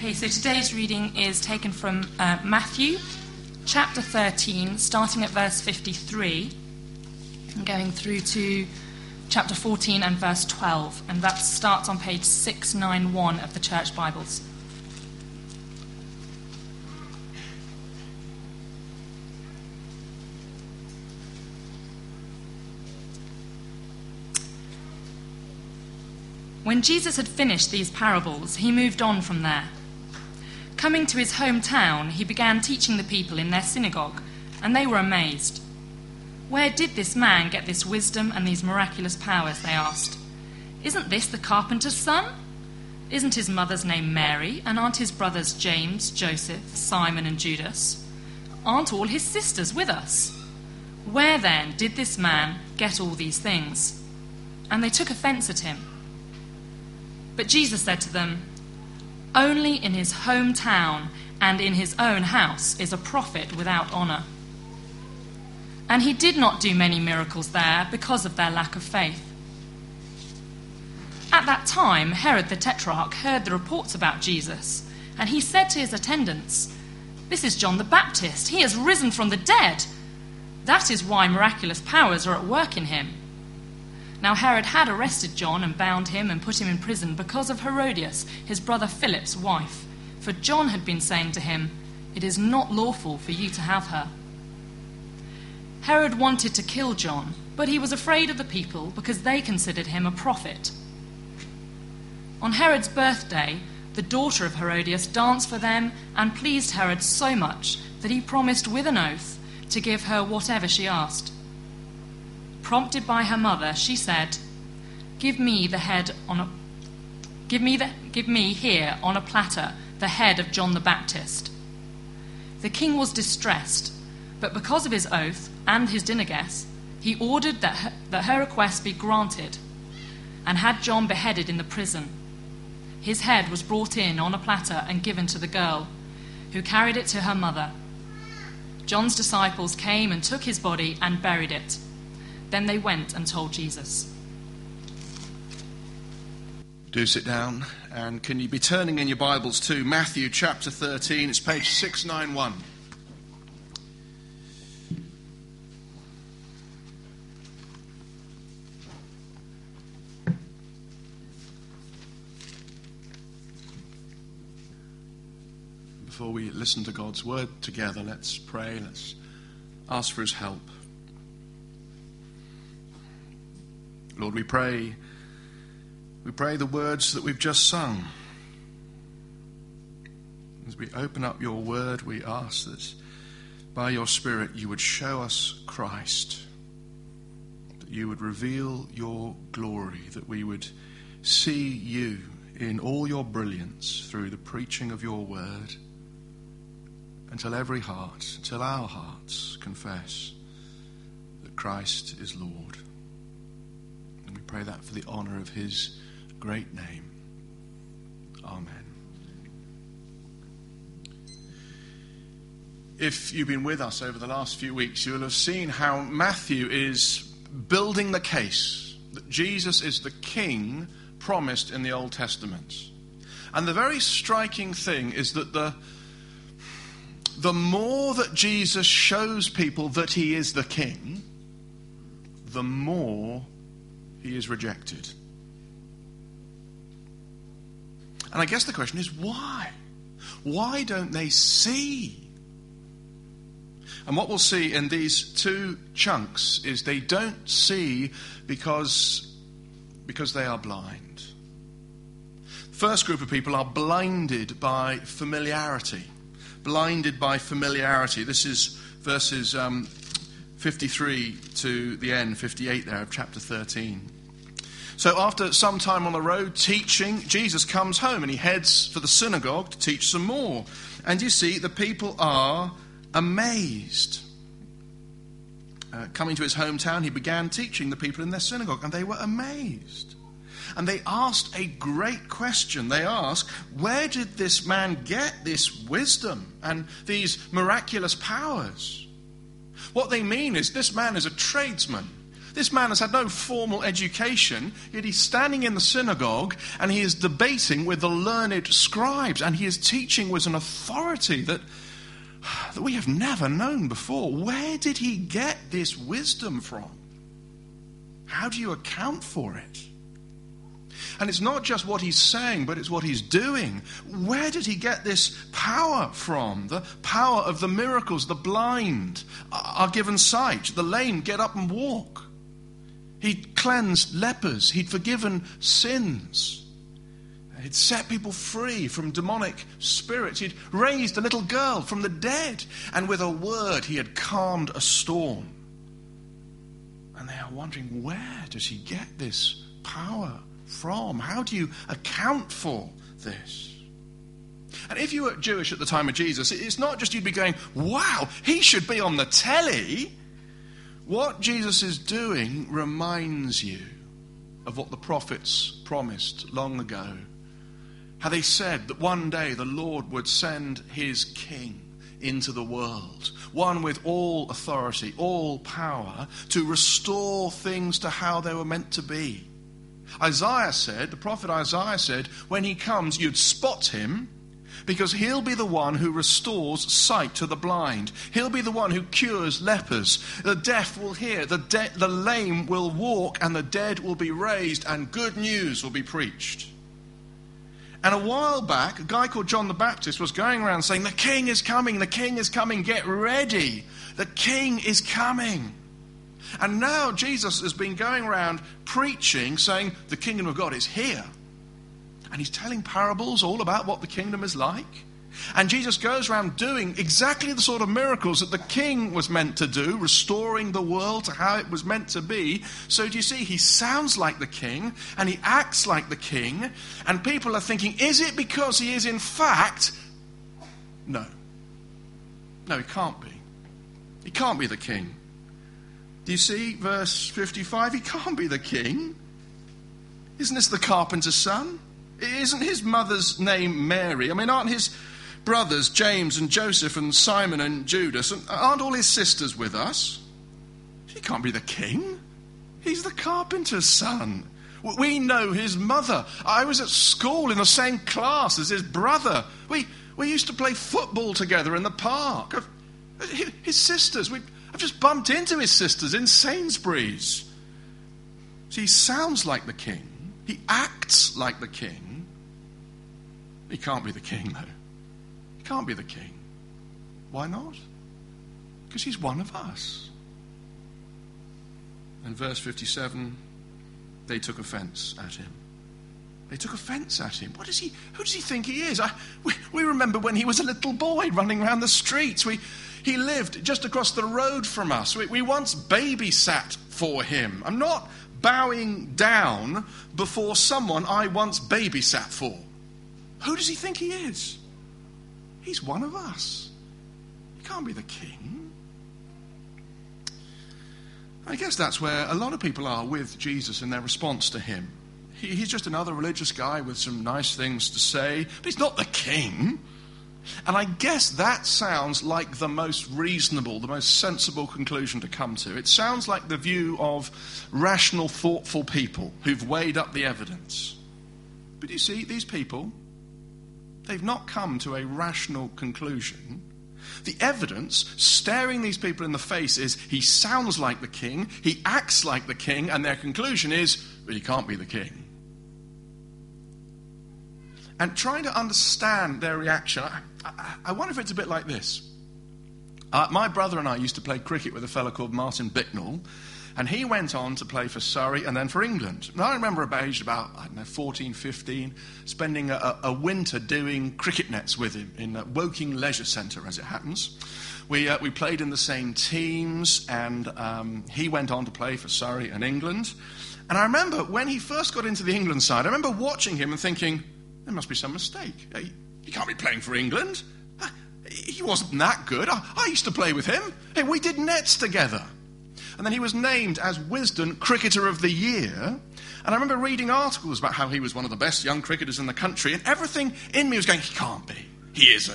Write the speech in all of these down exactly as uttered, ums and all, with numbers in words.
Okay, so today's reading is taken from uh, Matthew chapter thirteen, starting at verse fifty-three, and going through to chapter fourteen and verse twelve, and that starts on page six ninety-one of the Church Bibles. When Jesus had finished these parables, he moved on from there. Coming to his hometown, he began teaching the people in their synagogue, and they were amazed. "Where did this man get this wisdom and these miraculous powers?" they asked. "Isn't this the carpenter's son? Isn't his mother's name Mary, and aren't his brothers James, Joseph, Simon, and Judas? Aren't all his sisters with us? Where then did this man get all these things?" And they took offense at him. But Jesus said to them, "Only in his hometown and in his own house is a prophet without honor." And he did not do many miracles there because of their lack of faith. At that time, Herod the Tetrarch heard the reports about Jesus, and he said to his attendants, "This is John the Baptist. He has risen from the dead. That is why miraculous powers are at work in him." Now Herod had arrested John and bound him and put him in prison because of Herodias, his brother Philip's wife. For John had been saying to him, "It is not lawful for you to have her." Herod wanted to kill John, but he was afraid of the people because they considered him a prophet. On Herod's birthday, the daughter of Herodias danced for them and pleased Herod so much that he promised with an oath to give her whatever she asked. Prompted by her mother, she said, "Give me the head on a give me the give me here on a platter the head of John the Baptist." The king was distressed, but because of his oath and his dinner guests, he ordered that her, that her request be granted, and had John beheaded in the prison. His head was brought in on a platter and given to the girl, who carried it to her mother. John's disciples came and took his body and buried it. Then they went and told Jesus. Do sit down, and can you be turning in your Bibles to Matthew chapter thirteen? It's page six ninety-one. Before we listen to God's word together, let's pray, let's ask for his help. Lord, we pray, we pray the words that we've just sung. As we open up your word, we ask that by your Spirit you would show us Christ, that you would reveal your glory, that we would see you in all your brilliance through the preaching of your word, until every heart, until our hearts confess that Christ is Lord. We pray that for the honour of his great name. Amen. If you've been with us over the last few weeks, you'll have seen how Matthew is building the case that Jesus is the king promised in the Old Testament. And the very striking thing is that the, the more that Jesus shows people that he is the king, the more he is rejected. And I guess the question is, why? Why don't they see? And what we'll see in these two chunks is they don't see because, because they are blind. First group of people are blinded by familiarity. Blinded by familiarity. This is verses um, fifty-three to the end, fifty-eight there of chapter thirteen. So after some time on the road teaching, Jesus comes home and he heads for the synagogue to teach some more. And you see, the people are amazed. Uh, coming to his hometown, he began teaching the people in their synagogue, and they were amazed. And they asked a great question. They asked, where did this man get this wisdom and these miraculous powers? What they mean is, this man is a tradesman. This man has had no formal education, yet he's standing in the synagogue and he is debating with the learned scribes, and he is teaching with an authority that, that we have never known before. Where did he get this wisdom from? How do you account for it? And it's not just what he's saying, but it's what he's doing. Where did he get this power from? The power of the miracles. The blind are given sight. The lame get up and walk. He'd cleansed lepers. He'd forgiven sins. He'd set people free from demonic spirits. He'd raised a little girl from the dead. And with a word, he had calmed a storm. And they are wondering, where does he get this power from? How do you account for this? And if you were Jewish at the time of Jesus, it's not just you'd be going, wow, he should be on the telly. What Jesus is doing reminds you of what the prophets promised long ago. How they said that one day the Lord would send his king into the world, one with all authority, all power, to restore things to how they were meant to be. Isaiah said, the prophet Isaiah said, when he comes, you'd spot him, because he'll be the one who restores sight to the blind. He'll be the one who cures lepers. The deaf will hear, the, de- the lame will walk, and the dead will be raised, and good news will be preached. And a while back, a guy called John the Baptist was going around saying, the king is coming, the king is coming, get ready. The king is coming. And now Jesus has been going around preaching, saying the kingdom of God is here. And he's telling parables all about what the kingdom is like. And Jesus goes around doing exactly the sort of miracles that the king was meant to do, restoring the world to how it was meant to be. So do you see, he sounds like the king and he acts like the king. And people are thinking, is it because he is in fact? No. No, he can't be. He can't be the king. Do you see verse fifty-five? He can't be the king. Isn't this the carpenter's son? Isn't his mother's name Mary? I mean, aren't his brothers James and Joseph and Simon and Judas? And aren't all his sisters with us? He can't be the king. He's the carpenter's son. We know his mother. I was at school in the same class as his brother. We we used to play football together in the park. His sisters, we, I've just bumped into his sisters in Sainsbury's. See, he sounds like the king. He acts like the king. He can't be the king, though. He can't be the king. Why not? Because he's one of us. And verse fifty-seven, they took offense at him. They took offense at him. What is he? Who does he think he is? I, we, we remember when he was a little boy running around the streets. We, he lived just across the road from us. We, we once babysat for him. I'm not bowing down before someone I once babysat for. Who does he think he is? He's one of us. He can't be the king. I guess that's where a lot of people are with Jesus in their response to him. He, he's just another religious guy with some nice things to say, but he's not the king. And I guess that sounds like the most reasonable, the most sensible conclusion to come to. It sounds like the view of rational, thoughtful people who've weighed up the evidence. But you see, these people, they've not come to a rational conclusion. The evidence staring these people in the face is he sounds like the king, he acts like the king, and their conclusion is, well, he can't be the king. And trying to understand their reaction, I, I, I wonder if it's a bit like this. Uh, my brother and I used to play cricket with a fellow called Martin Bicknell, and he went on to play for Surrey and then for England. And I remember aged about, I don't know, fourteen, fifteen, spending a, a winter doing cricket nets with him in uh, Woking Leisure Centre, as it happens. We uh, we played in the same teams, and um, he went on to play for Surrey and England. And I remember when he first got into the England side, I remember watching him and thinking, there must be some mistake. He, he can't be playing for England. He wasn't that good. I, I used to play with him. Hey, we did nets together. And then he was named as Wisden Cricketer of the Year. And I remember reading articles about how he was one of the best young cricketers in the country, and everything in me was going, he can't be. He isn't.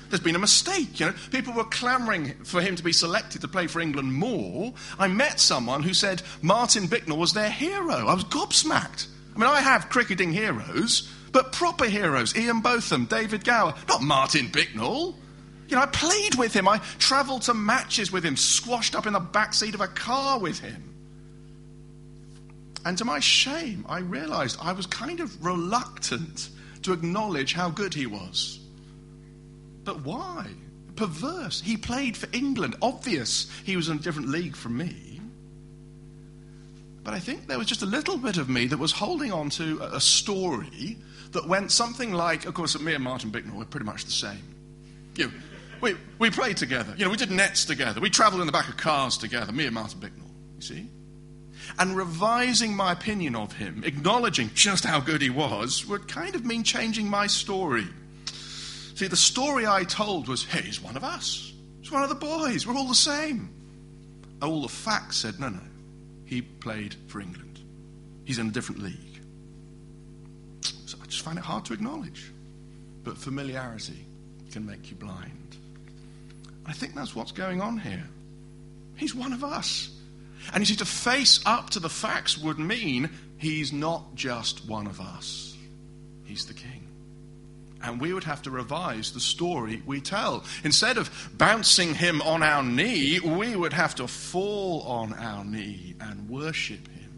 there's been a mistake. You know, people were clamouring for him to be selected to play for England more. I met someone who said Martin Bicknell was their hero. I was gobsmacked. I mean, I have cricketing heroes, but proper heroes. Ian Botham, David Gower, not Martin Bicknell. You know, I played with him. I travelled to matches with him, squashed up in the backseat of a car with him. And to my shame, I realised I was kind of reluctant to acknowledge how good he was. But why? Perverse. He played for England. Obvious he was in a different league from me. But I think there was just a little bit of me that was holding on to a story that went something like, of course, me and Martin Bicknell were pretty much the same. You know, we, we played together. You know, we did nets together. We travelled in the back of cars together, me and Martin Bicknell, you see? And revising my opinion of him, acknowledging just how good he was, would kind of mean changing my story. See, the story I told was, hey, he's one of us. He's one of the boys. We're all the same. All the facts said, no, no. He played for England. He's in a different league. So I just find it hard to acknowledge. But familiarity can make you blind. I think that's what's going on here. He's one of us. And you see, to face up to the facts would mean he's not just one of us. He's the king. And we would have to revise the story we tell. Instead of bouncing him on our knee, we would have to fall on our knee and worship him.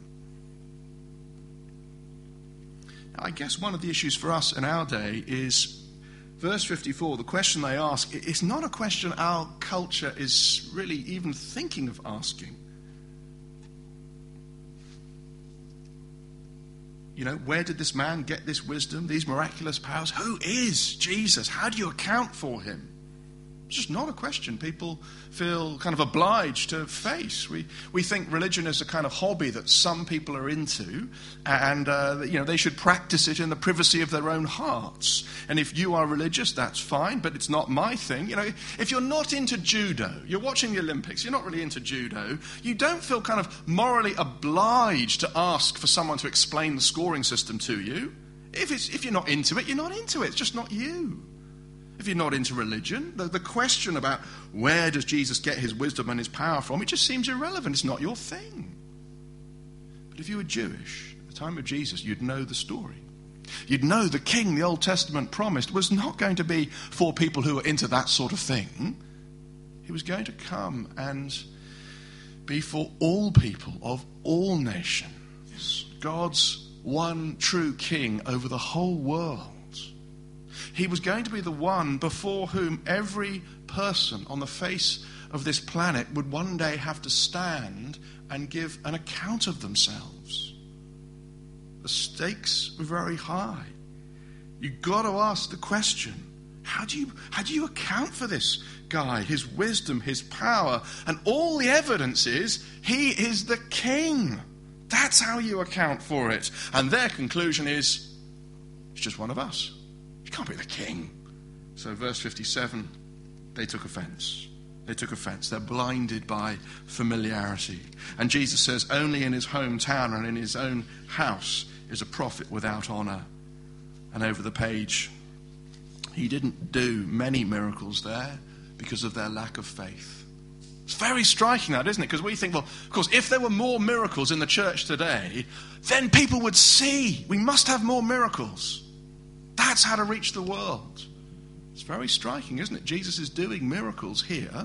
Now, I guess one of the issues for us in our day is verse fifty-four, the question they ask, it's not a question our culture is really even thinking of asking. You know, where did this man get this wisdom, these miraculous powers? Who is Jesus? How do you account for him? It's just not a question people feel kind of obliged to face. We we think religion is a kind of hobby that some people are into, and uh, you know they should practice it in the privacy of their own hearts. And if you are religious, that's fine, but it's not my thing. You know, if you're not into judo, you're watching the Olympics, you're not really into judo, you don't feel kind of morally obliged to ask for someone to explain the scoring system to you. If it's if you're not into it, you're not into it. It's just not you. If you're not into religion, the, the question about where does Jesus get his wisdom and his power from, it just seems irrelevant. It's not your thing. But if you were Jewish at the time of Jesus, you'd know the story. You'd know the king the Old Testament promised was not going to be for people who were into that sort of thing. He was going to come and be for all people of all nations. God's one true king over the whole world. He was going to be the one before whom every person on the face of this planet would one day have to stand and give an account of themselves. The stakes were very high. You've got to ask the question, how do you, how do you account for this guy, his wisdom, his power? And all the evidence is he is the king. That's how you account for it. And their conclusion is, he's just one of us. He can't be the king. So verse fifty-seven, they took offense. They took offense. They're blinded by familiarity. And Jesus says, only in his hometown and in his own house is a prophet without honor. And over the page, he didn't do many miracles there because of their lack of faith. It's very striking that, isn't it? Because we think, well, of course, if there were more miracles in the church today, then people would see. We must have more miracles. That's how to reach the world. It's very striking, isn't it? Jesus is doing miracles here,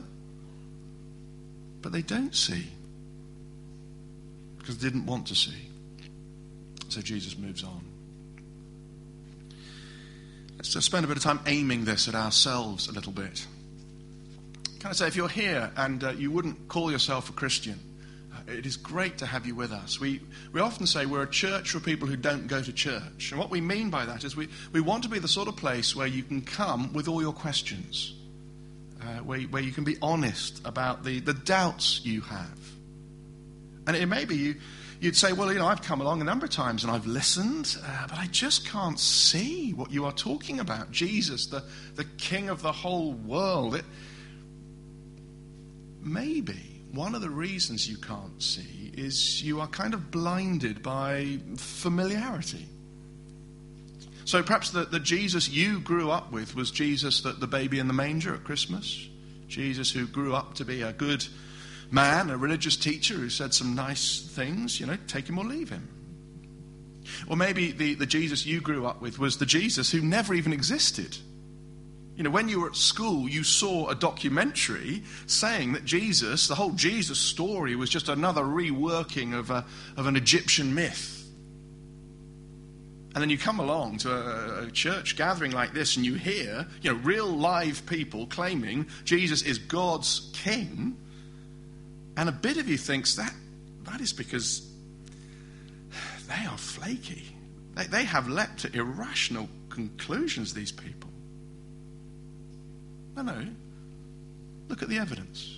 but they don't see because they didn't want to see. So Jesus moves on. Let's just spend a bit of time aiming this at ourselves a little bit. Can I say, if you're here and uh, you wouldn't call yourself a Christian, it is great to have you with us. We we often say we're a church for people who don't go to church. And what we mean by that is we, we want to be the sort of place where you can come with all your questions, uh, where, where you can be honest about the, the doubts you have. And it may be you, you'd say, well, you know, I've come along a number of times and I've listened, uh, but I just can't see what you are talking about. Jesus, the, the king of the whole world. It, maybe. One of the reasons you can't see is you are kind of blinded by familiarity. So perhaps the, the Jesus you grew up with was Jesus, the, the baby in the manger at Christmas. Jesus who grew up to be a good man, a religious teacher who said some nice things, you know, take him or leave him. Or maybe the, the Jesus you grew up with was the Jesus who never even existed. You know, when you were at school, you saw a documentary saying that Jesus, the whole Jesus story, was just another reworking of a, of an Egyptian myth. And then you come along to a, a church gathering like this and you hear, you know, real live people claiming Jesus is God's king. And a bit of you thinks that that is because they are flaky. They, they have leapt to irrational conclusions, these people. No, no. Look at the evidence.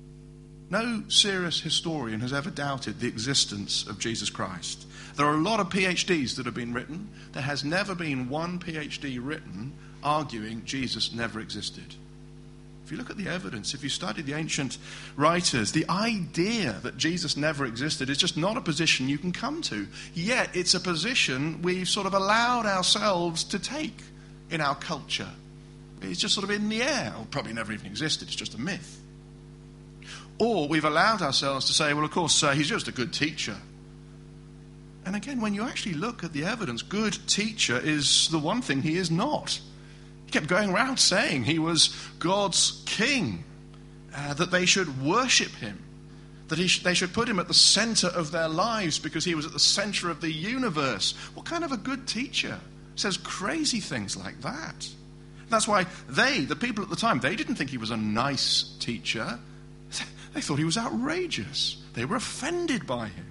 No serious historian has ever doubted the existence of Jesus Christ. There are a lot of PhDs that have been written. There has never been one PhD written arguing Jesus never existed. If you look at the evidence, if you study the ancient writers, the idea that Jesus never existed is just not a position you can come to. Yet it's a position we've sort of allowed ourselves to take in our culture. It's just sort of in the air. Well, probably never even existed. It's just a myth. Or we've allowed ourselves to say, well, of course, uh, he's just a good teacher. And again, when you actually look at the evidence, good teacher is the one thing he is not. He kept going around saying he was God's king, uh, that they should worship him, that he sh- they should put him at the center of their lives because he was at the center of the universe. What kind of a good teacher says crazy things like that? That's why they, the people at the time, they didn't think he was a nice teacher. They thought he was outrageous. They were offended by him.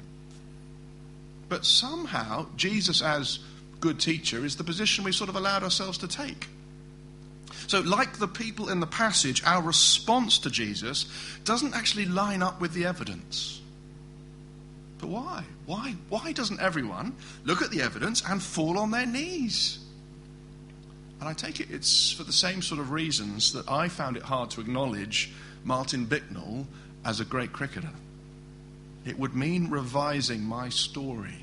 But somehow, Jesus as good teacher is the position we've sort of allowed ourselves to take. So like the people in the passage, our response to Jesus doesn't actually line up with the evidence. But why? Why? Why doesn't everyone look at the evidence and fall on their knees? And I take it it's for the same sort of reasons that I found it hard to acknowledge Martin Bicknell as a great cricketer. It would mean revising my story.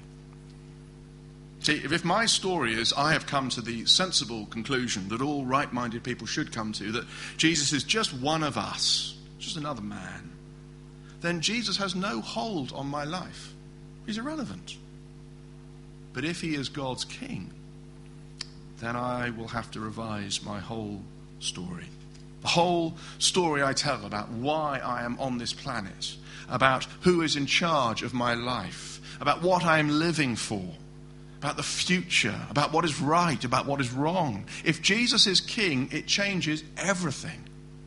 See, if my story is I have come to the sensible conclusion that all right-minded people should come to, that Jesus is just one of us, just another man, then Jesus has no hold on my life. He's irrelevant. But if he is God's king, then I will have to revise my whole story. The whole story I tell about why I am on this planet, about who is in charge of my life, about what I am living for, about the future, about what is right, about what is wrong. If Jesus is king, it changes everything.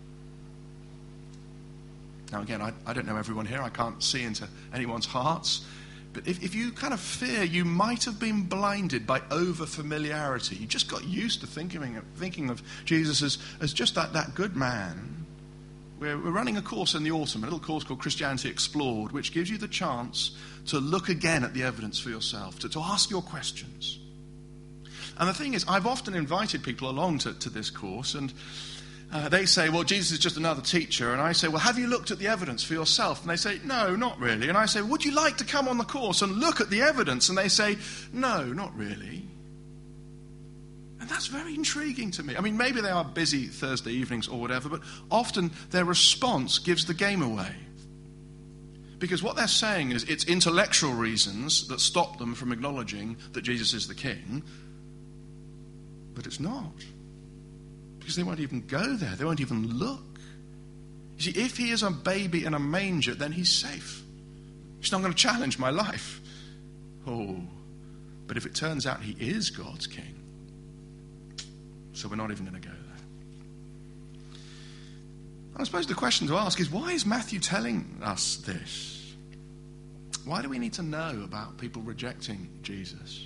Now again, I, I don't know everyone here. I can't see into anyone's hearts. But if, if you kind of fear you might have been blinded by over-familiarity, you just got used to thinking of, thinking of Jesus as, as just that, that good man. We're, we're running a course in the autumn, a little course called Christianity Explored, which gives you the chance to look again at the evidence for yourself, to, to ask your questions. And the thing is, I've often invited people along to, to this course, and Uh, they say, well, Jesus is just another teacher. And I say, well, have you looked at the evidence for yourself? And they say, no, not really. And I say, would you like to come on the course and look at the evidence? And they say, no, not really. And that's very intriguing to me. I mean, maybe they are busy Thursday evenings or whatever, but often their response gives the game away. Because what they're saying is it's intellectual reasons that stop them from acknowledging that Jesus is the king, but it's not. Because they won't even go there. They won't even look. You see, if he is a baby in a manger, then he's safe. He's not going to challenge my life. Oh, but if it turns out he is God's king, so we're not even going to go there. I suppose the question to ask is, why is Matthew telling us this? Why do we need to know about people rejecting Jesus?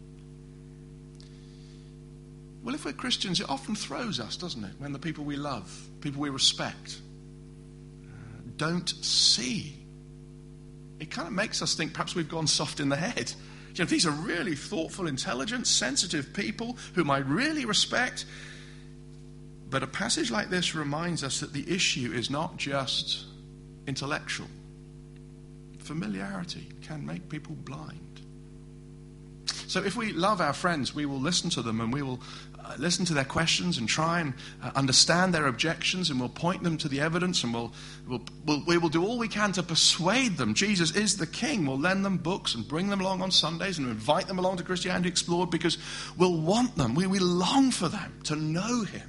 Well, if we're Christians, it often throws us, doesn't it? When the people we love, people we respect, uh, don't see. It kind of makes us think perhaps we've gone soft in the head. You know, these are really thoughtful, intelligent, sensitive people whom I really respect. But a passage like this reminds us that the issue is not just intellectual. Familiarity can make people blind. So if we love our friends, we will listen to them and we will uh, listen to their questions and try and uh, understand their objections, and we'll point them to the evidence, and we'll, we'll, we'll, we will do all we can to persuade them Jesus is the King. We'll lend them books and bring them along on Sundays and invite them along to Christianity Explored, because we'll want them. We, we long for them to know him.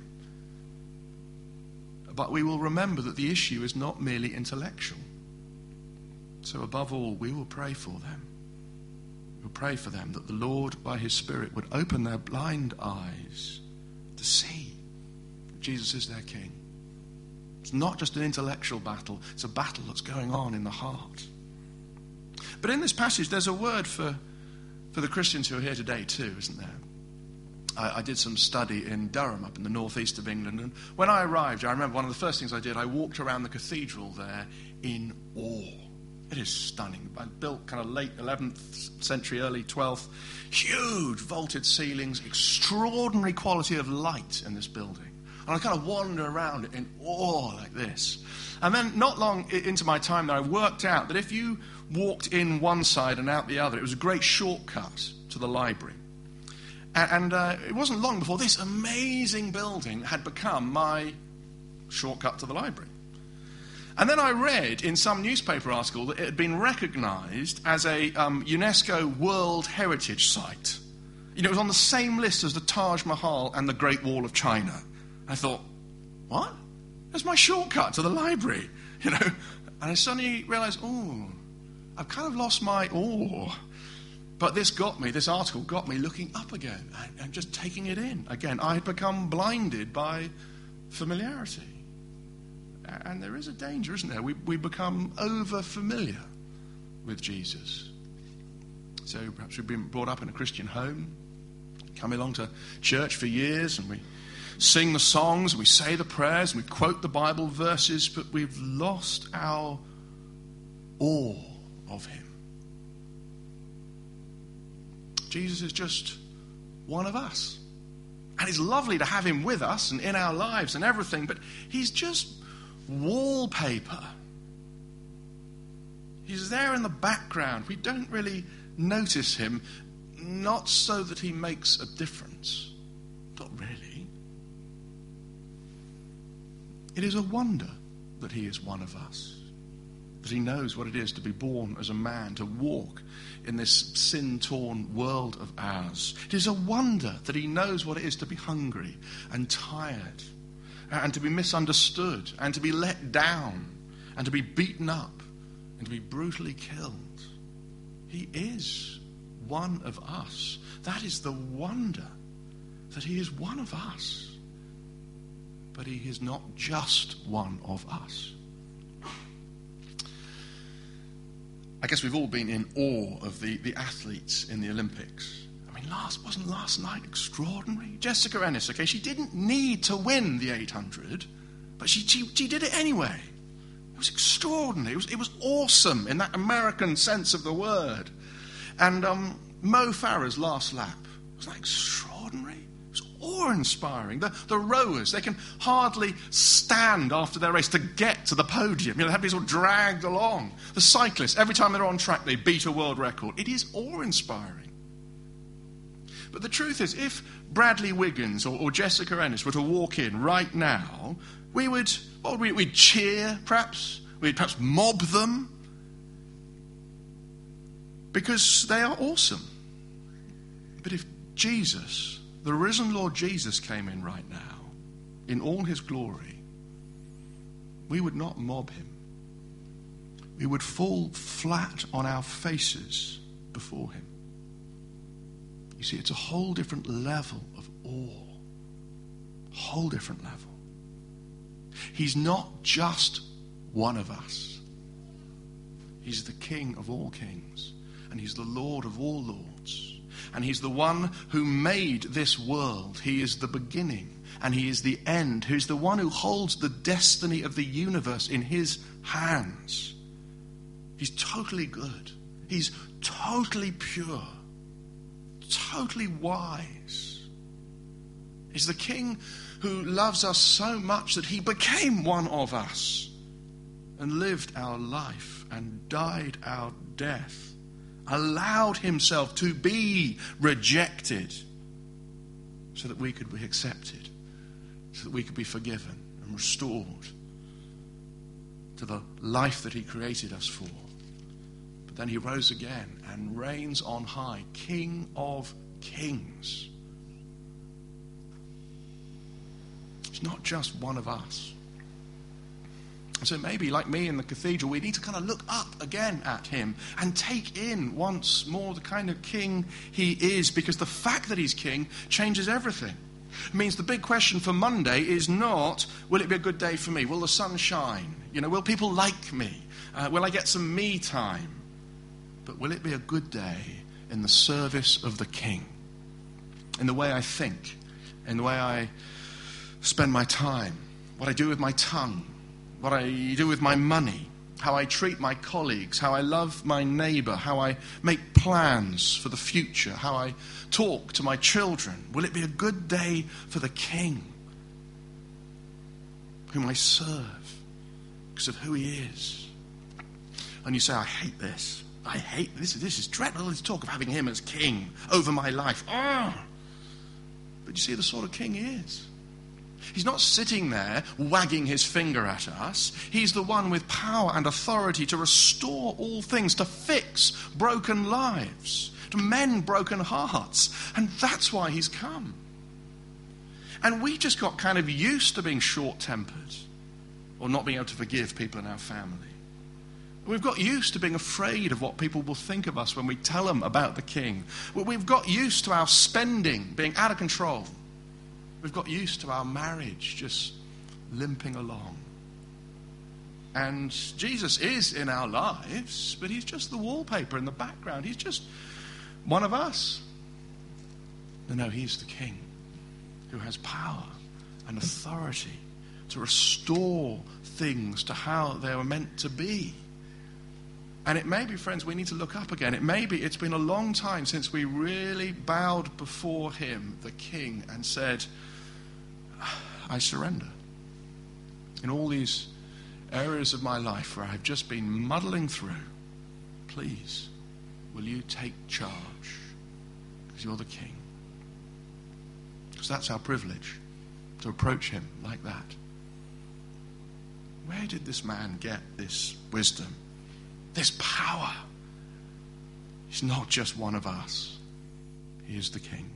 But we will remember that the issue is not merely intellectual. So above all, we will pray for them. We'll pray for them that the Lord, by his Spirit, would open their blind eyes to see that Jesus is their King. It's not just an intellectual battle, it's a battle that's going on in the heart. But in this passage, there's a word for, for the Christians who are here today too, isn't there? I, I did some study in Durham, up in the northeast of England, and when I arrived, I remember one of the first things I did, I walked around the cathedral there in awe. It is stunning. Built kind of late eleventh century, early twelfth. Huge vaulted ceilings, extraordinary quality of light in this building. And I kind of wander around it in awe like this. And then not long into my time there, I worked out that if you walked in one side and out the other, it was a great shortcut to the library. And uh, it wasn't long before this amazing building had become my shortcut to the library. And then I read in some newspaper article that it had been recognised as a um, UNESCO World Heritage Site. You know, it was on the same list as the Taj Mahal and the Great Wall of China. I thought, what? That's my shortcut to the library, you know. And I suddenly realised, oh, I've kind of lost my awe. But this got me, this article got me looking up again and, and just taking it in. Again, I had become blinded by familiarity. And there is a danger, isn't there? We, we become over-familiar with Jesus. So perhaps we've been brought up in a Christian home, come along to church for years, and we sing the songs, and we say the prayers, and we quote the Bible verses, but we've lost our awe of him. Jesus is just one of us. And it's lovely to have him with us and in our lives and everything, but he's just wallpaper. He's there in the background. We don't really notice him, not so that he makes a difference. Not really. It is a wonder that he is one of us, that he knows what it is to be born as a man, to walk in this sin-torn world of ours. It is a wonder that he knows what it is to be hungry and tired, and to be misunderstood, and to be let down, and to be beaten up, and to be brutally killed. He is one of us. That is the wonder, that he is one of us. But he is not just one of us. I guess we've all been in awe of the, the athletes in the Olympics. I mean, last wasn't last night extraordinary? Jessica Ennis, okay, she didn't need to win the eight hundred, but she, she, she did it anyway. It was extraordinary. It was, it was awesome in that American sense of the word. And um, Mo Farah's last lap, was that extraordinary? It was awe-inspiring. The, the rowers, they can hardly stand after their race to get to the podium. You know, they have to be sort of dragged along. The cyclists, every time they're on track, they beat a world record. It is awe-inspiring. But the truth is, if Bradley Wiggins or, or Jessica Ennis were to walk in right now, we would, what would we, we'd cheer, perhaps. We'd perhaps mob them. Because they are awesome. But if Jesus, the risen Lord Jesus, came in right now, in all his glory, we would not mob him. We would fall flat on our faces before him. You see, it's a whole different level of awe. Whole different level. He's not just one of us. He's the King of all kings. And he's the Lord of all lords. And he's the one who made this world. He is the beginning and he is the end. Who's the one who holds the destiny of the universe in his hands. He's totally good. He's totally pure. Totally wise. He's the King who loves us so much that he became one of us and lived our life and died our death allowed himself to be rejected so that we could be accepted, so that we could be forgiven and restored to the life that he created us for. But then he rose again and reigns on high, King of Kings. He's not just one of us. So maybe, like me in the cathedral, we need to kind of look up again at him and take in once more the kind of king he is, because the fact that he's king changes everything. It means the big question for Monday is not, will it be a good day for me? Will the sun shine? You know, will people like me? Uh, will I get some me time? But will it be a good day in the service of the king? In the way I think, in the way I spend my time, what I do with my tongue, what I do with my money, how I treat my colleagues, how I love my neighbour, how I make plans for the future, how I talk to my children. Will it be a good day for the King whom I serve because of who he is? And you say, I hate this. I hate this. This is dreadful. This talk of having him as king over my life. Oh. But you see the sort of king he is. He's not sitting there wagging his finger at us. He's the one with power and authority to restore all things, to fix broken lives, to mend broken hearts. And that's why he's come. And we just got kind of used to being short-tempered or not being able to forgive people in our family. We've got used to being afraid of what people will think of us when we tell them about the king. We've got used to our spending being out of control. We've got used to our marriage just limping along. And Jesus is in our lives, but he's just the wallpaper in the background. He's just one of us. No, no, he's the king who has power and authority to restore things to how they were meant to be. And it may be, friends, we need to look up again. It may be it's been a long time since we really bowed before him, the king, and said, I surrender. In all these areas of my life where I've just been muddling through, please, will you take charge? Because you're the king. Because that's our privilege, to approach him like that. Where did this man get this wisdom, this power? He's not just one of us. He is the king.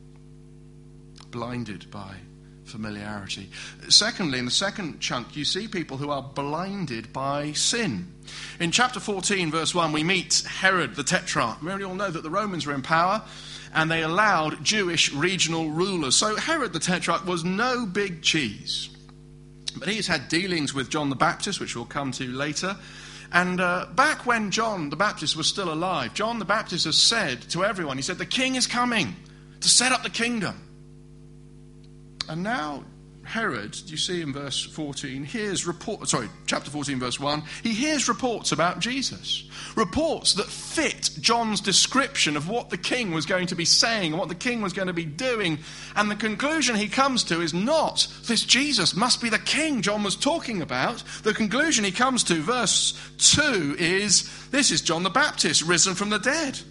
Blinded by familiarity. Secondly, in the second chunk, you see people who are blinded by sin. In chapter fourteen, verse one, we meet Herod the Tetrarch. We all know that the Romans were in power and they allowed Jewish regional rulers. So Herod the Tetrarch was no big cheese. But he's had dealings with John the Baptist, which we'll come to later. And uh, back when John the Baptist was still alive, John the Baptist has said to everyone, he said, the king is coming to set up the kingdom. And now Herod, you see in verse fourteen, hears report, sorry, chapter fourteen, verse one, he hears reports about Jesus. Reports that fit John's description of what the king was going to be saying and what the king was going to be doing. And the conclusion he comes to is not, this Jesus must be the king John was talking about. The conclusion he comes to, verse two, is, this is John the Baptist risen from the dead.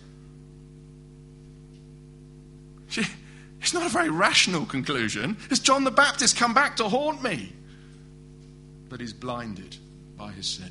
It's not a very rational conclusion. It's John the Baptist come back to haunt me. But he's blinded by his sin.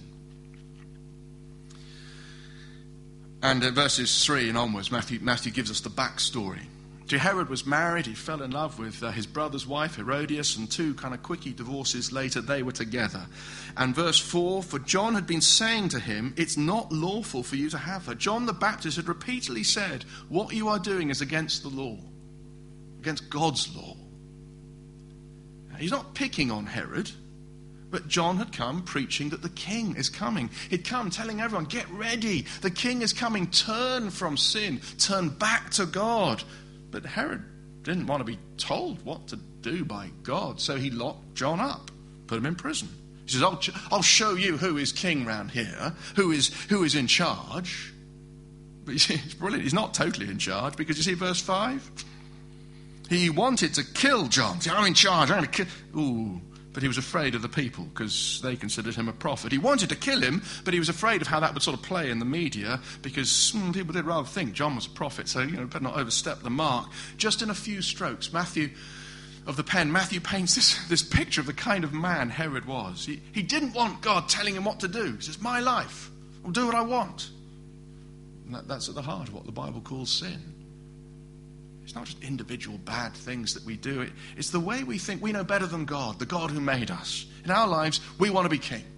And in verses three and onwards, Matthew, Matthew gives us the backstory. Herod was married. He fell in love with uh, his brother's wife, Herodias, and two kind of quickie divorces later, they were together. And verse four, for John had been saying to him, it's not lawful for you to have her. John the Baptist had repeatedly said, what you are doing is against the law. Against God's law. Now, he's not picking on Herod, but John had come preaching that the king is coming. He'd come telling everyone, get ready, the king is coming, turn from sin, turn back to God. But Herod didn't want to be told what to do by God, so he locked John up, put him in prison. He says, I'll, I'll show you who is king round here, who is, who is in charge. But you see, it's brilliant, he's not totally in charge, because you see verse five? He wanted to kill John. I'm in charge. I'm going to kill. Ooh, but he was afraid of the people because they considered him a prophet. He wanted to kill him, but he was afraid of how that would sort of play in the media because hmm, people did rather think John was a prophet, so, you know, better not overstep the mark. Just in a few strokes, Matthew, of the pen, Matthew paints this, this picture of the kind of man Herod was. He, he didn't want God telling him what to do. He says, my life, I'll do what I want. And that, that's at the heart of what the Bible calls sin. It's not just individual bad things that we do. It, it's the way we think we know better than God, the God who made us. In our lives, we want to be king.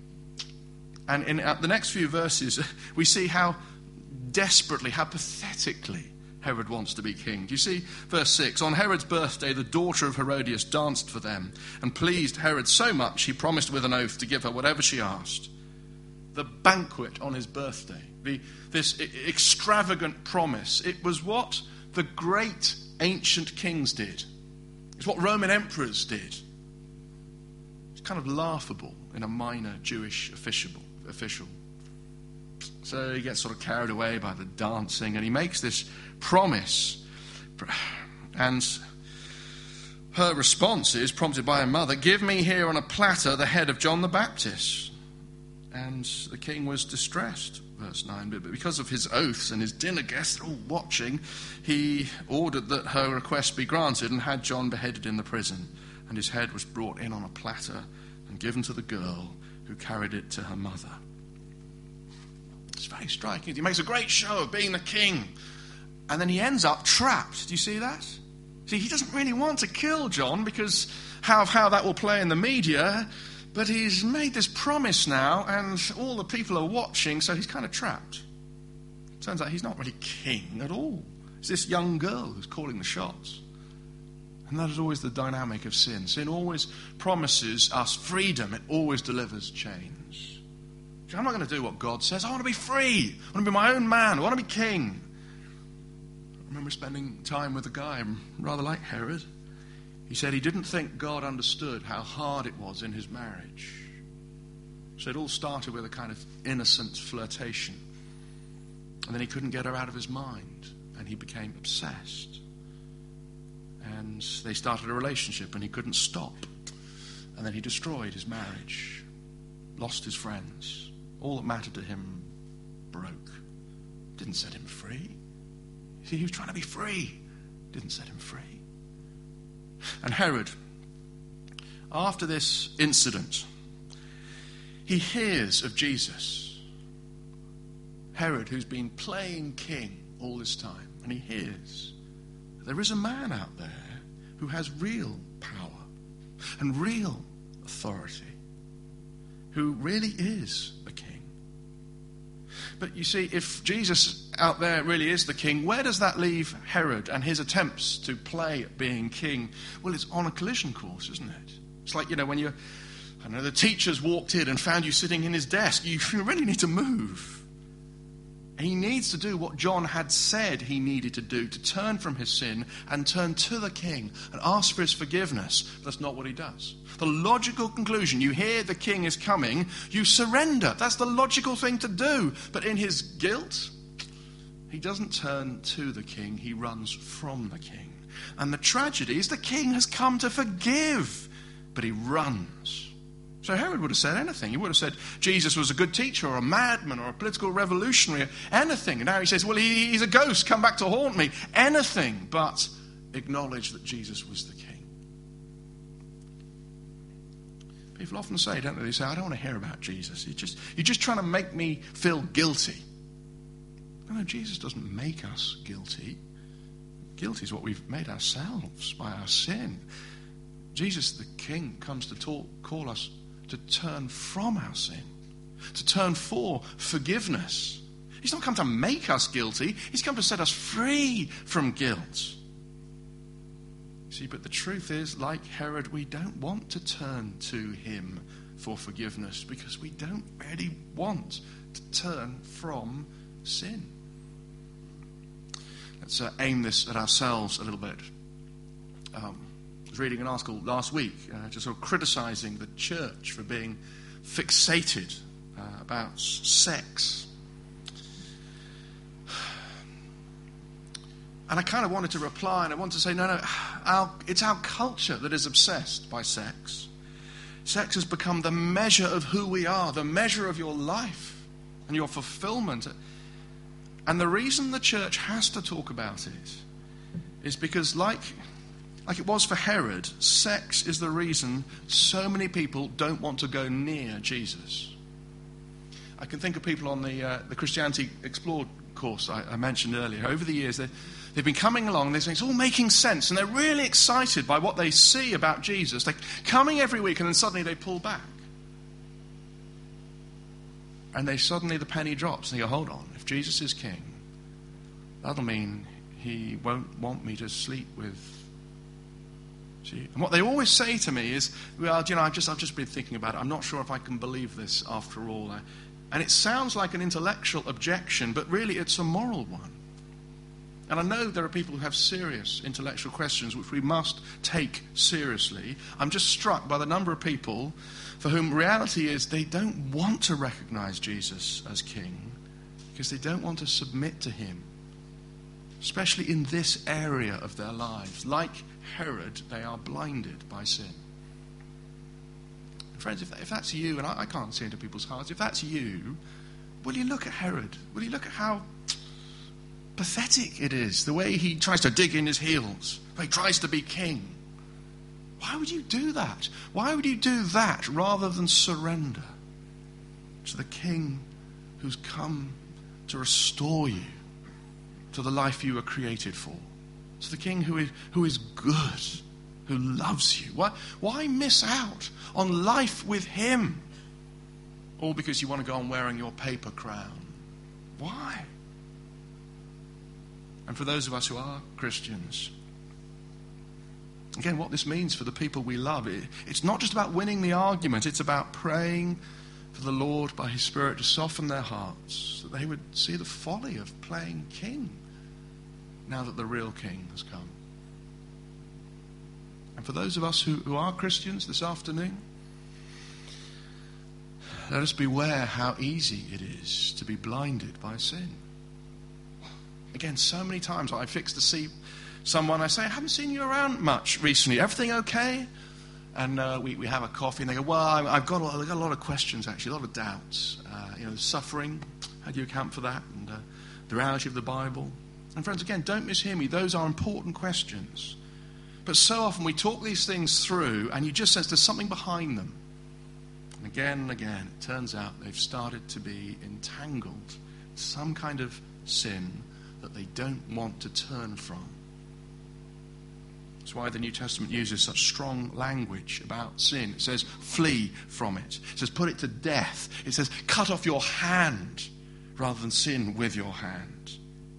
And in uh, the next few verses, we see how desperately, how pathetically Herod wants to be king. Do you see verse six? On Herod's birthday, the daughter of Herodias danced for them and pleased Herod so much he promised with an oath to give her whatever she asked. The banquet on his birthday, the, this I- extravagant promise, it was what the great ancient kings did. It's what Roman emperors did. It's kind of laughable in a minor Jewish official. official. So he gets sort of carried away by the dancing and he makes this promise. And her response is, prompted by her mother, give me here on a platter the head of John the Baptist. And the king was distressed, verse nine, but because of his oaths and his dinner guests all watching, he ordered that her request be granted and had John beheaded in the prison. And his head was brought in on a platter and given to the girl who carried it to her mother. It's very striking. He makes a great show of being the king. And then he ends up trapped. Do you see that? See, he doesn't really want to kill John because how, how that will play in the media. But he's made this promise now, and all the people are watching, so he's kind of trapped. Turns out he's not really king at all. It's this young girl who's calling the shots. And that is always the dynamic of sin. Sin always promises us freedom. It always delivers change. I'm not going to do what God says. I want to be free. I want to be my own man. I want to be king. I remember spending time with a guy rather like Herod. He said he didn't think God understood how hard it was in his marriage. So it all started with a kind of innocent flirtation. And then he couldn't get her out of his mind. And he became obsessed. And they started a relationship and he couldn't stop. And then he destroyed his marriage. Lost his friends. All that mattered to him broke. Didn't set him free. See, he was trying to be free. Didn't set him free. And Herod, after this incident, he hears of Jesus. Herod, who's been playing king all this time, and he hears there is a man out there who has real power and real authority, who really is a king. But you see, if Jesus out there really is the king, where does that leave Herod and his attempts to play at being king? Well, it's on a collision course, isn't it? It's like, you know, when you're, I don't know, the teacher's walked in and found you sitting in his desk. You really need to move. He needs to do what John had said he needed to do, to turn from his sin and turn to the king and ask for his forgiveness. But that's not what he does. The logical conclusion, you hear the king is coming, you surrender. That's the logical thing to do. But in his guilt, he doesn't turn to the king, he runs from the king. And the tragedy is the king has come to forgive, but he runs. So Herod would have said anything. He would have said Jesus was a good teacher or a madman or a political revolutionary, or anything. And now he says, well, he, he's a ghost, come back to haunt me. Anything but acknowledge that Jesus was the king. People often say, don't they? They say, I don't want to hear about Jesus. You're just, you're just trying to make me feel guilty. No, no, Jesus doesn't make us guilty. Guilty is what we've made ourselves by our sin. Jesus, the king, comes to talk, call us to turn from our sin, to turn for forgiveness. He's not come to make us guilty. He's come to set us free from guilt. See, but the truth is, like Herod, we don't want to turn to him for forgiveness because we don't really want to turn from sin. Let's uh, aim this at ourselves a little bit. Um, I was reading an article last week uh, just sort of criticizing the church for being fixated uh, about sex. And I kind of wanted to reply, and I wanted to say, no, no, our, it's our culture that is obsessed by sex. Sex has become the measure of who we are, the measure of your life and your fulfillment. And the reason the church has to talk about it is because, like, like it was for Herod, sex is the reason so many people don't want to go near Jesus. I can think of people on the uh, the Christianity Explored course I, I mentioned earlier. Over the years, they, they've been coming along, they're saying it's all making sense, and they're really excited by what they see about Jesus. They're coming every week, and then suddenly they pull back. And they suddenly, the penny drops, and they go, hold on, if Jesus is king, that'll mean he won't want me to sleep with... See? And what they always say to me is, well, you know, I've just, I've just been thinking about it. I'm not sure if I can believe this after all. I, And it sounds like an intellectual objection, but really it's a moral one. And I know there are people who have serious intellectual questions which we must take seriously. I'm just struck by the number of people for whom reality is they don't want to recognize Jesus as king because they don't want to submit to him, especially in this area of their lives. Like Herod, they are blinded by sin. Friends, if, if that's you, and I, I can't see into people's hearts, if that's you, will you look at Herod? Will you look at how pathetic it is, the way he tries to dig in his heels, the way he tries to be king? Why would you do that? Why would you do that rather than surrender to the king who's come to restore you to the life you were created for? To the king who is, who is good, who loves you. Why, why miss out on life with him? All because you want to go on wearing your paper crown. Why? And for those of us who are Christians, again, what this means for the people we love, it, it's not just about winning the argument, it's about praying for the Lord by his Spirit to soften their hearts, that they would see the folly of playing king now that the real king has come. And for those of us who, who are Christians this afternoon, let us beware how easy it is to be blinded by sin. Again, so many times I fix to see someone, I say, I haven't seen you around much recently. Everything okay? And uh, we, we have a coffee and they go, well, I've got, I've got a lot of questions actually, a lot of doubts. Uh, you know, suffering, how do you account for that? And uh, the reality of the Bible. And friends, again, don't mishear me. Those are important questions. But so often we talk these things through and you just sense there's something behind them. And again and again, it turns out they've started to be entangled in some kind of sin that they don't want to turn from. That's why the New Testament uses such strong language about sin. It says, flee from it. It says, put it to death. It says, cut off your hand rather than sin with your hand.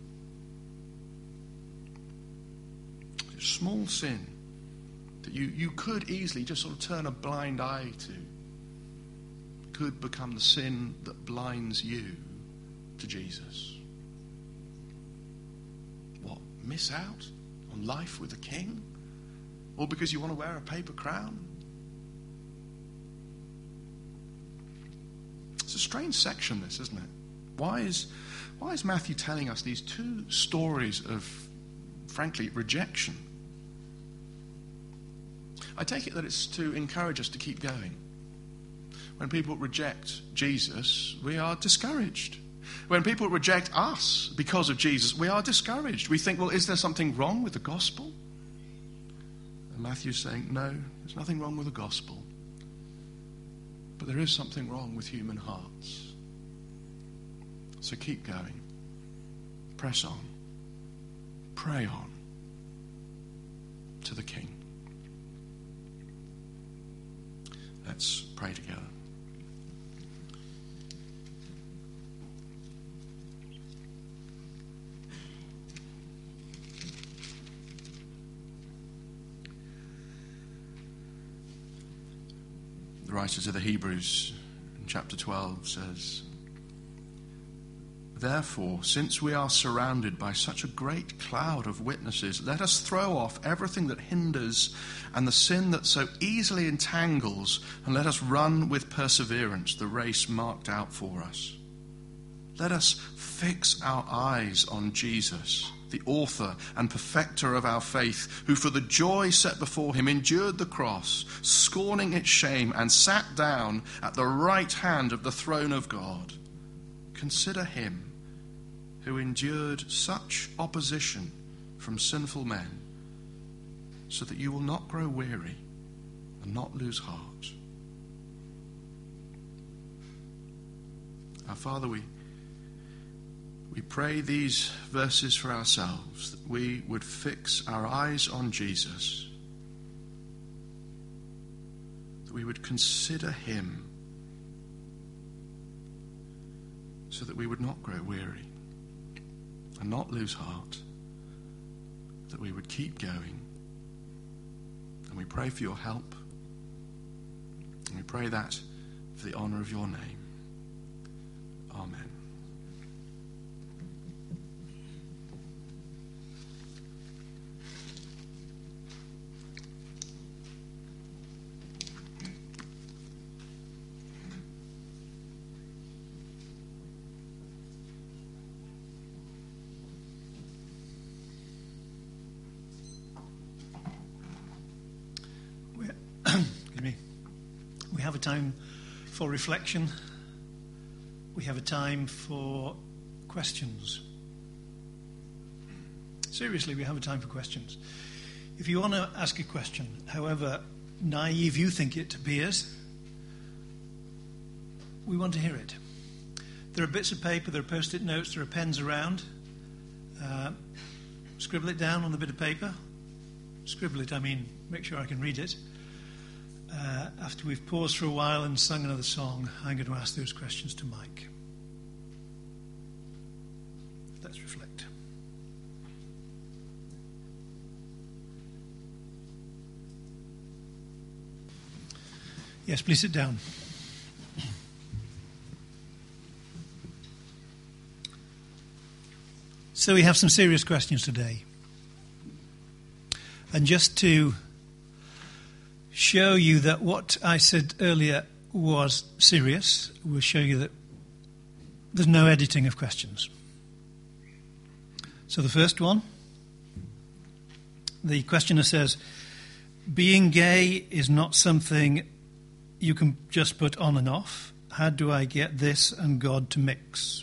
A small sin that you, you could easily just sort of turn a blind eye to could become the sin that blinds you to Jesus. What? Miss out on life with the king? Or because you want to wear a paper crown? It's a strange section, this, isn't it? Why is, why is Matthew telling us these two stories of, frankly, rejection? I take it that it's to encourage us to keep going. When people reject Jesus, we are discouraged. When people reject us because of Jesus, we are discouraged. We think, well, is there something wrong with the gospel? And Matthew's saying, no, there's nothing wrong with the gospel. But there is something wrong with human hearts. So keep going. Press on. Pray on to the King. Let's pray together. The writer to the Hebrews in chapter twelve says, therefore, since we are surrounded by such a great cloud of witnesses, let us throw off everything that hinders and the sin that so easily entangles, and let us run with perseverance the race marked out for us. Let us fix our eyes on Jesus, the author and perfecter of our faith, who for the joy set before him endured the cross, scorning its shame, and sat down at the right hand of the throne of God. Consider him who endured such opposition from sinful men, so that you will not grow weary and not lose heart. Our Father, we We pray these verses for ourselves, that we would fix our eyes on Jesus, that we would consider him, so that we would not grow weary and not lose heart, that we would keep going. And we pray for your help, and we pray that for the honour of your name. Amen. We have a time for reflection. We have a time for questions. Seriously, we have a time for questions. If you want to ask a question, however naive you think it appears, we want to hear it. There are bits of paper, there are post-it notes, there are pens around. Uh, scribble it down on the bit of paper. Scribble it, I mean, make sure I can read it. Uh, after we've paused for a while and sung another song, I'm going to ask those questions to Mike. Let's reflect. Yes, please sit down. So we have some serious questions today. And just to show you that what I said earlier was serious, we'll show you that there's no editing of questions. So the first one, the questioner says, being gay is not something you can just put on and off. How do I get this and God to mix?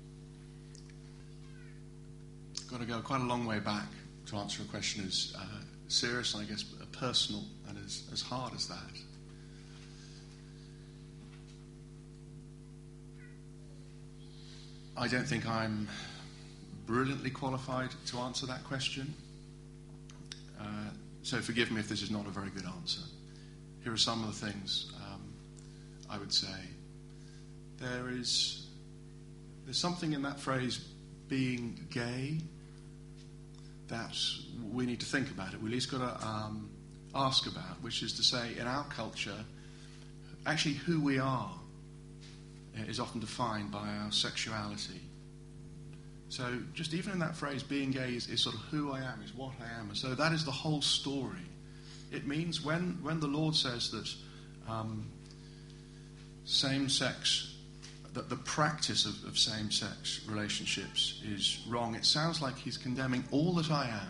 Got to go quite a long way back to answer a question as uh, serious and I guess personal and as, as hard as that. I don't think I'm brilliantly qualified to answer that question. Uh, so forgive me if this is not a very good answer. Here are some of the things um, I would say. There is there's something in that phrase, being gay, that we need to think about it. We at least got to um, ask about, which is to say, in our culture, actually who we are is often defined by our sexuality. So just even in that phrase, being gay is, is sort of who I am, is what I am. And so that is the whole story. It means when, when the Lord says that um, same-sex, that the practice of, of same-sex relationships is wrong, it sounds like he's condemning all that I am.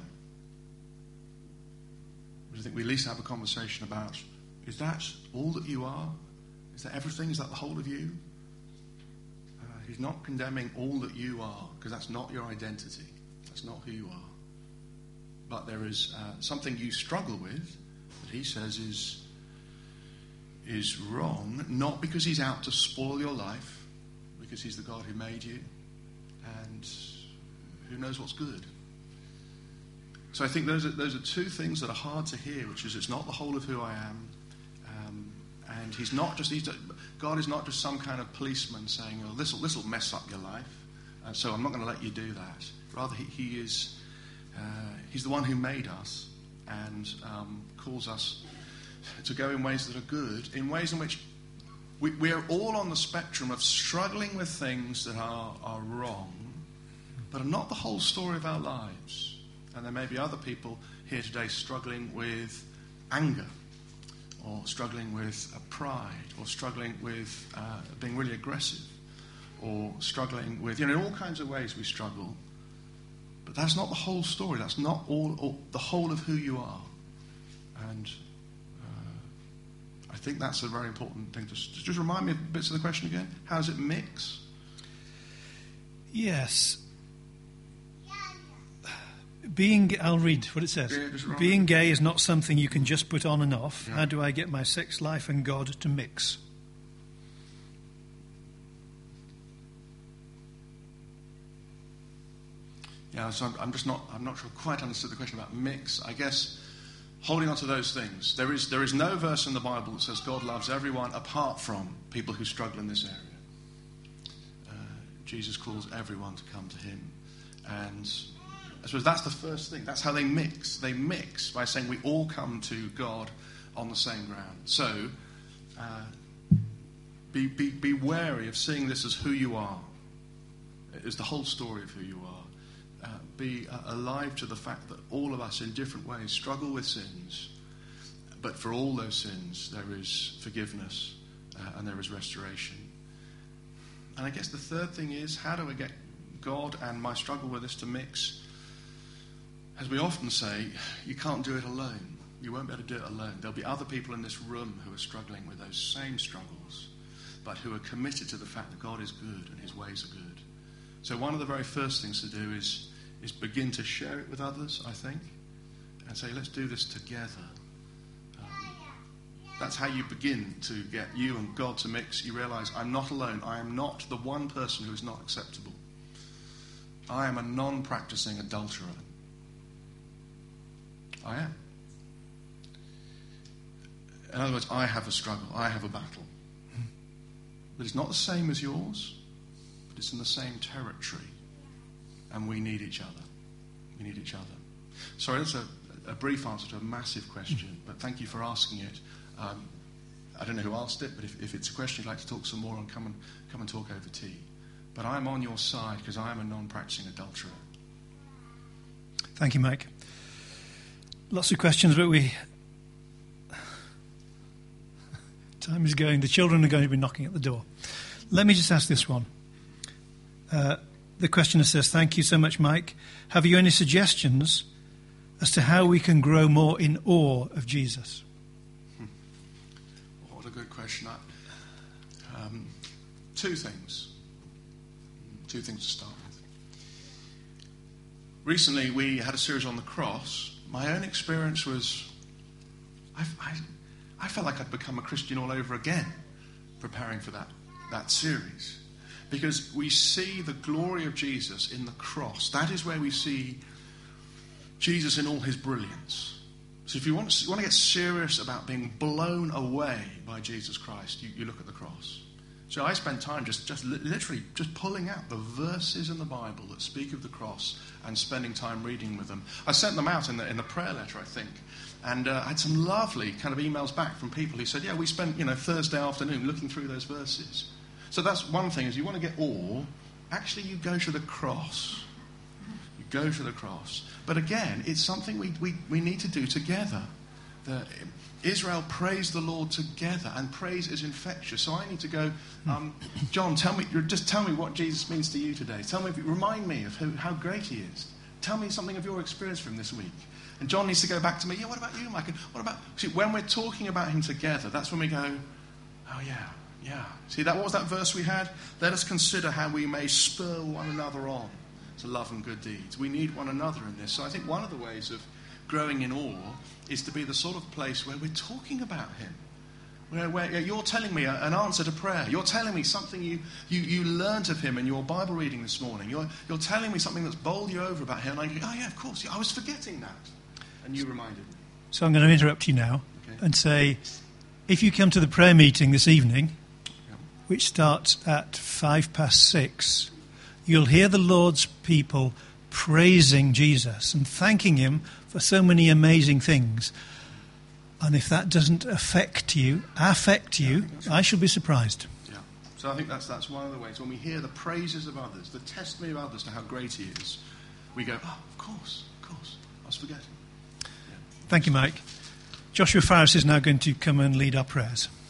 I think we at least have a conversation about, is that all that you are? Is that everything? Is that the whole of you? Uh, he's not condemning all that you are, because that's not your identity. That's not who you are. But there is uh, something you struggle with that he says is, is wrong, not because he's out to spoil your life, because he's the God who made you, and who knows what's good. So I think those are, those are two things that are hard to hear, which is it's not the whole of who I am, um, and he's not just, he's, God is not just some kind of policeman saying, oh, this will this will mess up your life, uh, so I'm not going to let you do that. Rather, he, he is, uh, he's the one who made us and um, calls us to go in ways that are good, in ways in which we, we are all on the spectrum of struggling with things that are, are wrong, but are not the whole story of our lives. And there may be other people here today struggling with anger, or struggling with uh, pride, or struggling with uh, being really aggressive, or struggling with, you know, in all kinds of ways we struggle. But that's not the whole story. That's not all, all the whole of who you are. And uh, I think that's a very important thing. Just, just remind me of bits of the question again. How does it mix? Yes. Being, I'll read what it says. Yeah, Being gay is not something you can just put on and off. Yeah. How do I get my sex life and God to mix? Yeah, so I'm, I'm just not, I'm not sure I quite understood the question about mix. I guess holding on to those things. There is, there is no verse in the Bible that says God loves everyone apart from people who struggle in this area. Uh, Jesus calls everyone to come to him. And I suppose that's the first thing. That's how they mix. They mix by saying we all come to God on the same ground. So uh, be, be, be wary of seeing this as who you are. It is the whole story of who you are. Uh, be uh, alive to the fact that all of us in different ways struggle with sins, but for all those sins there is forgiveness uh, and there is restoration. And I guess the third thing is, how do I get God and my struggle with this to mix? As we often say, you can't do it alone. You won't be able to do it alone. There'll be other people in this room who are struggling with those same struggles, but who are committed to the fact that God is good and his ways are good. So one of the very first things to do is is begin to share it with others, I think, and say, let's do this together. Um, that's how you begin to get you and God to mix. You realize, I'm not alone. I am not the one person who is not acceptable. I am a non-practicing adulterer. I am. In other words, I have a struggle. I have a battle. But it's not the same as yours, but it's in the same territory. And we need each other. We need each other. Sorry, that's a, a brief answer to a massive question, but thank you for asking it. Um, I don't know who asked it, but if, if it's a question you'd like to talk some more on, come and, come and talk over tea. But I'm on your side because I am a non-practicing adulterer. Thank you, Mike. Lots of questions, but we... Time is going. The children are going to be knocking at the door. Let me just ask this one. Uh, The questioner says, thank you so much, Mike. Have you any suggestions as to how we can grow more in awe of Jesus? Hmm. What a good question. I, um, two things. Two things to start with. Recently, we had a series on the cross. My own experience was, I, I, I felt like I'd become a Christian all over again, preparing for that, that series. Because we see the glory of Jesus in the cross. That is where we see Jesus in all his brilliance. So if you want to, you want to get serious about being blown away by Jesus Christ, you, you look at the cross. So I spent time just, just li- literally just pulling out the verses in the Bible that speak of the cross and spending time reading with them. I sent them out in the, in the prayer letter, I think. And uh, I had some lovely kind of emails back from people who said, yeah, we spent, you know, Thursday afternoon looking through those verses. So that's one thing, is you want to get awe, actually you go to the cross. You go to the cross. But again, it's something we, we, we need to do together. The, Israel praised the Lord together, and praise is infectious. So I need to go, um, John, tell me, just tell me what Jesus means to you today. Tell me, remind me of who, how great he is. Tell me something of your experience from this week. And John needs to go back to me, yeah, what about you, Mike? What about, see, when we're talking about him together, that's when we go, oh yeah. Yeah. See, that what was that verse we had? Let us consider how we may spur one another on to love and good deeds. We need one another in this. So I think one of the ways of growing in awe is to be the sort of place where we're talking about him. Where, where you're telling me an answer to prayer. You're telling me something you, you, you learned of him in your Bible reading this morning. You're, you're telling me something that's bowled you over about him. And I go, oh yeah, of course. Yeah, I was forgetting that. And you reminded me. So I'm going to interrupt you now okay. and say, if you come to the prayer meeting this evening, which starts at five past six, you'll hear the Lord's people praising Jesus and thanking him for so many amazing things. And if that doesn't affect you, affect you, yeah, I, I shall be surprised. Yeah. So I think that's that's one of the ways. When we hear the praises of others, the testimony of others to how great he is, we go, oh, of course, of course, I was forgetting. Yeah. Thank you, Mike. Joshua Farris is now going to come and lead our prayers.